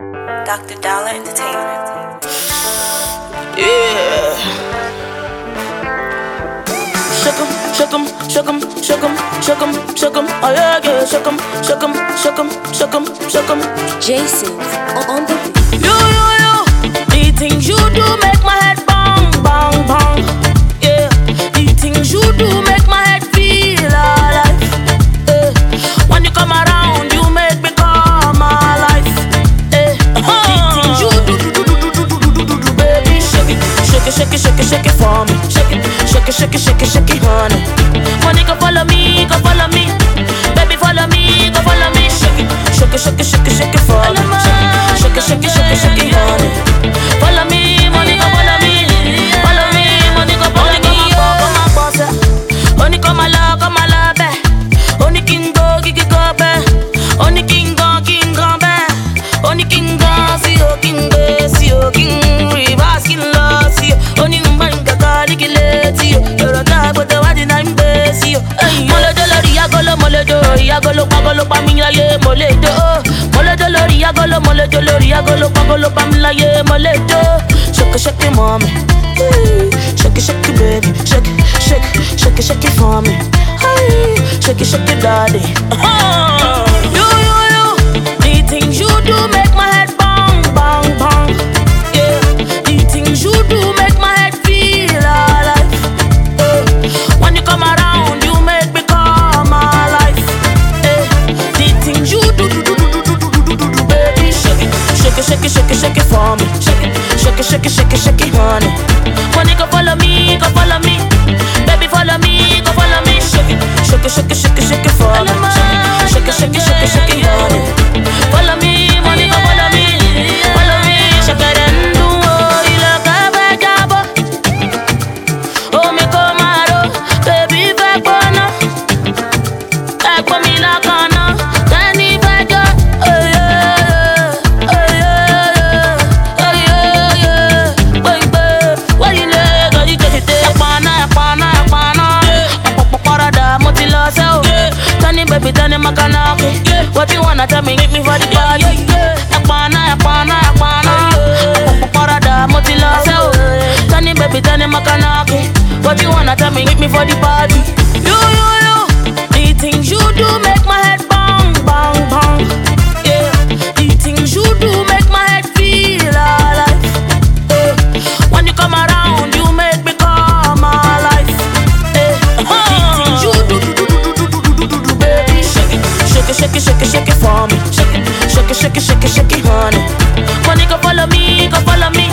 Dr. Dollar Entertainment. Yeah. Shook 'em, shook 'em, shook 'em, shook 'em, shook 'em, shook 'em. Oh yeah, yeah. Shook 'em, shook 'em, shook 'em, shook 'em, shook 'em. Jason on the You. The things you do make my head bang, bang, bang. Yeah. The things you do make my head feel alive. Yeah. When you come around, you make me come alive. Yeah. The things you do, baby, shake it, shake it, shake it, shake it, shake it for me. Shake it, shake it, shake it, shake it, shake it, honey. When you go follow me, baby, follow me, go follow me. Shake it, shake it, shake it, shake it, shake it for me. Shake it, shake it, shake it, shake it, honey. Follow me, money go follow me. Follow me, money go follow me. Come on, boss. Only come along, only king go, gigi go, only king go, only king go, see you, king, reverse, king, loss, see you. Only man can call it, you're a guy, but the one in I'm busy. Moledo, Riagolo, Pagolo, Pamila, ye, Moledo. Moledo, Riagolo, Pagolo, Pamila, ye, Moledo. Shake it, mommy. Shake it, baby. Shake it for me. Shake it, daddy. You. The things you do make my head bang, bang, bang. Yeah. The things you do make my head feel alive. When you come around, you make me come alive. The things you do, baby, shake it for me. Shake it, honey. When you go follow me, baby, follow me, go follow me. Shake it for me. Shake it, honey. Follow me, money, go follow me, shake it and do you look a bad job. Oh, me come out, baby, back on. Back for me like on. Can you back up? Oh yeah. Baby, what you like? Got you get it there. Pana. Parada, motila sell. Tani baby, tani makanaki. What you wanna tell me? Hit me for the party. Pana. Parada, motila sell. Tani baby, tani makanaki. What you wanna tell me? Hit me for the party. You. The things you do make my head bang, bang, bang. Yeah. The things you do make my head feel alive. When you come around, you make me come alive. The things you do, baby, shake it for me. Shake it, honey. When you go follow me,